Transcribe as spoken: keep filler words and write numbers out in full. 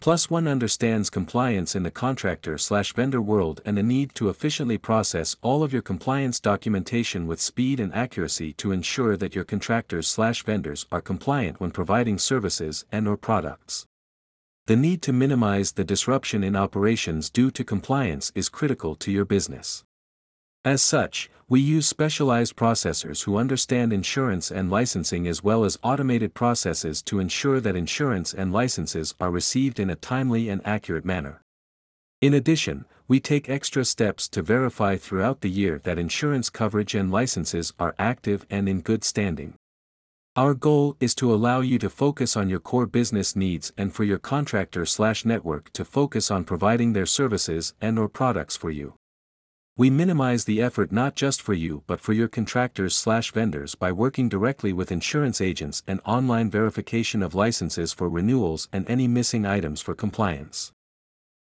Plus One understands compliance in the contractor slash vendor world and the need to efficiently process all of your compliance documentation with speed and accuracy to ensure that your contractors slash vendors are compliant when providing services and or products. The need to minimize the disruption in operations due to compliance is critical to your business. As such, we use specialized processors who understand insurance and licensing as well as automated processes to ensure that insurance and licenses are received in a timely and accurate manner. In addition, we take extra steps to verify throughout the year that insurance coverage and licenses are active and in good standing. Our goal is to allow you to focus on your core business needs and for your contractor/network to focus on providing their services and or products for you. We minimize the effort not just for you but for your contractors/vendors by working directly with insurance agents and online verification of licenses for renewals and any missing items for compliance.